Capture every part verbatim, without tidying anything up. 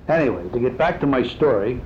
Anyway, to get back to my story,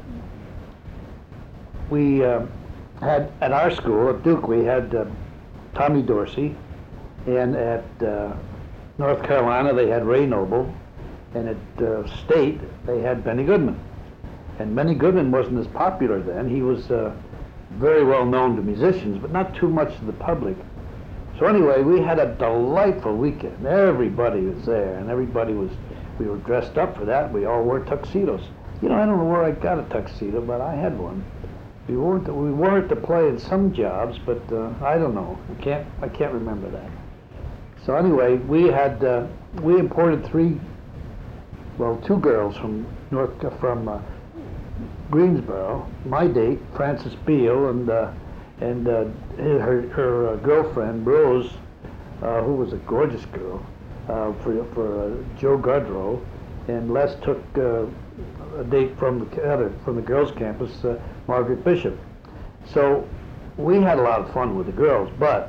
we uh, had, at our school, at Duke, we had uh, Tommy Dorsey, and at uh, North Carolina they had Ray Noble, and at uh, State they had Benny Goodman. And Benny Goodman wasn't as popular then. He was uh, very well known to musicians, but not too much to the public. So anyway, we had a delightful weekend. Everybody was there, and everybody was, we were dressed up for that. We all wore tuxedos. You know, I don't know where I got a tuxedo, but I had one. We wore it to, we wore it to play in some jobs, but uh, I don't know. I can't, I can't remember that. So anyway, we had, uh, we imported three, well, two girls from North, uh, from uh, Greensboro, my date, Frances Beale, and uh, and uh, her her uh, girlfriend Rose, uh, who was a gorgeous girl, uh, for for uh, Joe Gudrow, and Les took uh, a date from the other from the girls' campus, uh, Margaret Bishop. So we had a lot of fun with the girls, but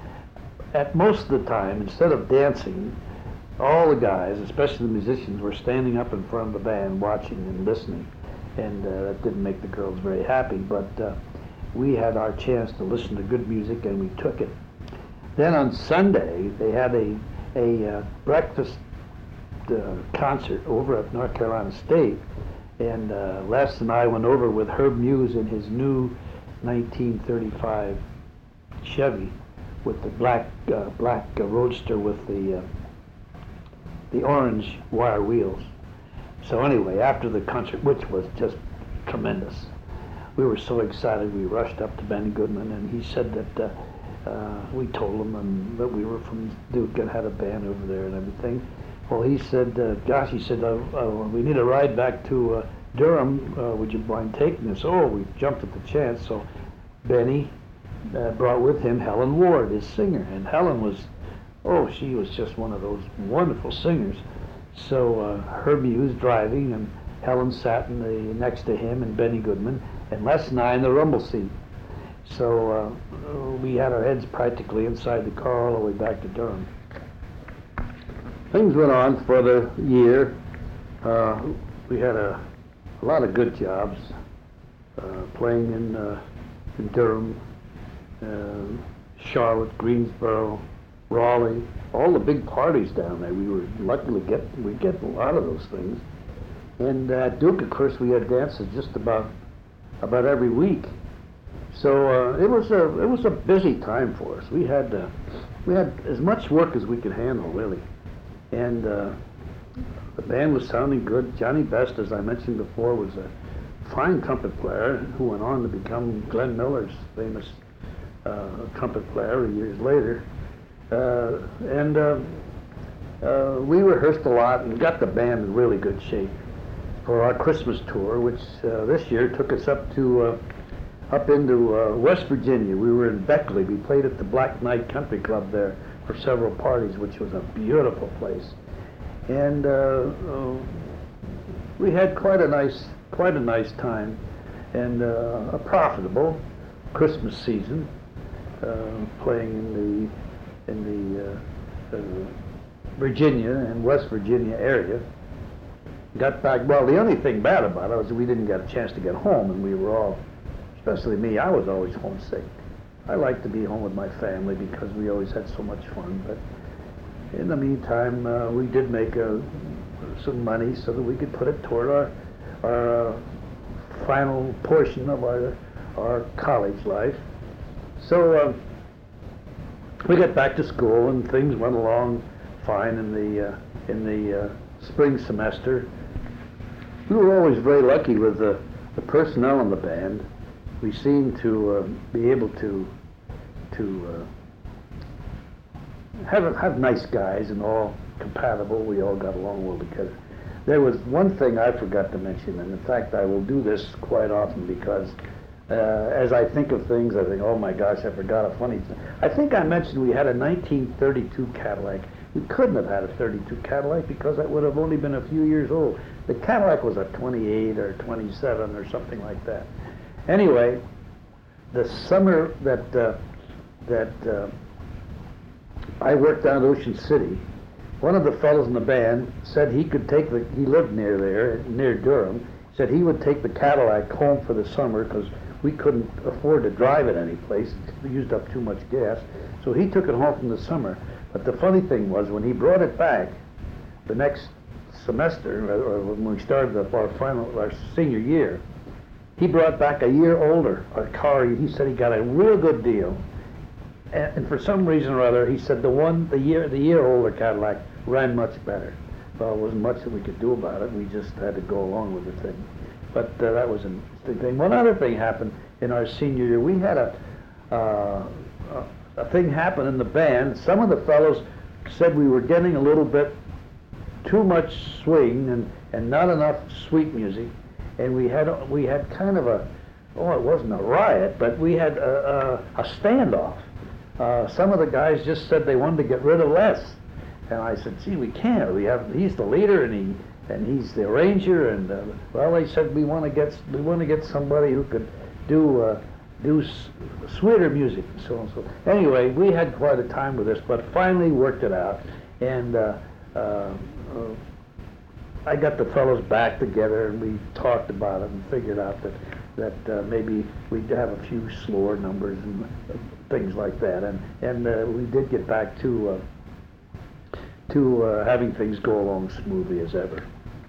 at most of the time, instead of dancing, all the guys, especially the musicians, were standing up in front of the band watching and listening. And uh, that didn't make the girls very happy, but uh, we had our chance to listen to good music, and we took it. Then on Sunday, they had a, a uh, breakfast uh, concert over at North Carolina State, and uh, Les and I went over with Herb Muse in his new nineteen thirty-five Chevy with the black uh, black uh, Roadster with the uh, the orange wire wheels. So anyway, after the concert, which was just tremendous, we were so excited we rushed up to Benny Goodman, and he said that uh, uh, we told him and that we were from Duke and had a band over there and everything. Well, he said, uh, gosh, he said, uh, uh, we need a ride back to uh, Durham. Uh, would you mind taking us? Oh, we jumped at the chance. So Benny uh, brought with him Helen Ward, his singer, and Helen was, oh, she was just one of those wonderful singers. So uh, Herb Muse driving, and Helen sat in the next to him and Benny Goodman, and Les and I in the rumble seat. So uh, we had our heads practically inside the car all the way back to Durham. Things went on for the year. Uh, we had a, a lot of good jobs, uh, playing in uh, in Durham, uh, Charlotte, Greensboro, Raleigh, all the big parties down there. We were lucky to get, we get a lot of those things. And at Duke, of course, we had dances just about about every week. So uh, it was a it was a busy time for us. We had uh, we had as much work as we could handle, really. And uh, the band was sounding good. Johnny Best, as I mentioned before, was a fine trumpet player who went on to become Glenn Miller's famous uh, trumpet player years later. Uh, and uh, uh, we rehearsed a lot and got the band in really good shape for our Christmas tour, which uh, this year took us up to uh, up into uh, West Virginia. We were in Beckley. We played at the Black Knight Country Club there for several parties, which was a beautiful place. And uh, uh, we had quite a nice, quite a nice time, and uh, a profitable Christmas season, uh, playing in the in the uh, uh, Virginia and West Virginia area. Got back, well, the only thing bad about it was we didn't get a chance to get home, and we were all, especially me, I was always homesick. I like to be home with my family because we always had so much fun, but in the meantime, uh, we did make uh, some money so that we could put it toward our, our uh, final portion of our, our college life. So uh, we got back to school, and things went along fine in the uh, in the uh, spring semester. We were always very lucky with the, the personnel in the band. We seemed to uh, be able to to uh, have have nice guys and all compatible. We all got along well together. There was one thing I forgot to mention, and in fact I will do this quite often because Uh, as I think of things, I think, oh my gosh, I forgot a funny thing. I think I mentioned we had a nineteen thirty-two Cadillac. We couldn't have had a thirty-two Cadillac because that would have only been a few years old. The Cadillac was a twenty-eight or twenty-seven or something like that. Anyway, the summer that uh, that uh, I worked down at Ocean City, one of the fellows in the band said he could take the, he lived near there, near Durham, said he would take the Cadillac home for the summer because we couldn't afford to drive it any place. We used up too much gas. So he took it home from the summer. But the funny thing was, when he brought it back the next semester, or when we started our final, our senior year, he brought back a year older a car. He said he got a real good deal. And, and for some reason or other, he said the one, the year, the year older Cadillac ran much better. Well, it wasn't much that we could do about it. We just had to go along with the thing. But uh, that was an interesting thing. One other thing happened in our senior year. We had a, uh, a a thing happen in the band. Some of the fellows said we were getting a little bit too much swing and, and not enough sweet music, and we had we had kind of a, oh, it wasn't a riot, but we had a, a, a standoff. Uh, some of the guys just said they wanted to get rid of Les, and I said, gee, we can't. We have he's the leader and he and he's the arranger, and uh, well, they said we want to get we want to get somebody who could do. Uh, do s- sweeter music and so on and so on. Anyway, we had quite a time with this, but finally worked it out, and uh, uh, uh, I got the fellows back together, and we talked about it and figured out that that uh, maybe we'd have a few slower numbers and uh, things like that, and and uh, we did get back to uh, to uh, having things go along smoothly as ever.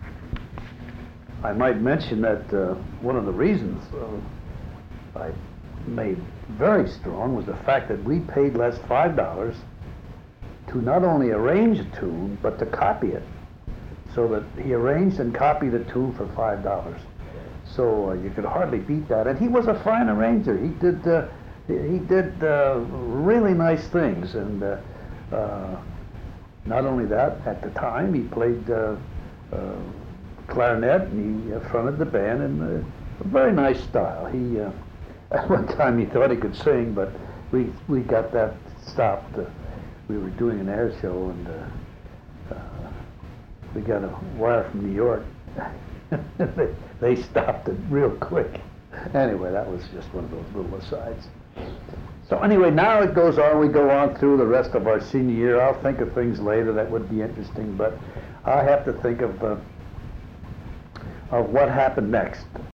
I might mention that uh, one of the reasons uh, I made very strong was the fact that we paid Les five dollars to not only arrange a tune, but to copy it. So that he arranged and copied a tune for five dollars. So uh, you could hardly beat that. And he was a fine arranger. He did uh, he did uh, really nice things. And uh, uh, not only that, at the time he played uh, uh, clarinet, and he uh, fronted the band in a very nice style. He uh, At one time he thought he could sing, but we we got that stopped. Uh, we were doing an air show, and uh, uh, we got a wire from New York. they, they stopped it real quick. Anyway, that was just one of those little asides. So anyway, now it goes on. We go on through the rest of our senior year. I'll think of things later that would be interesting, but I have to think of uh, of what happened next.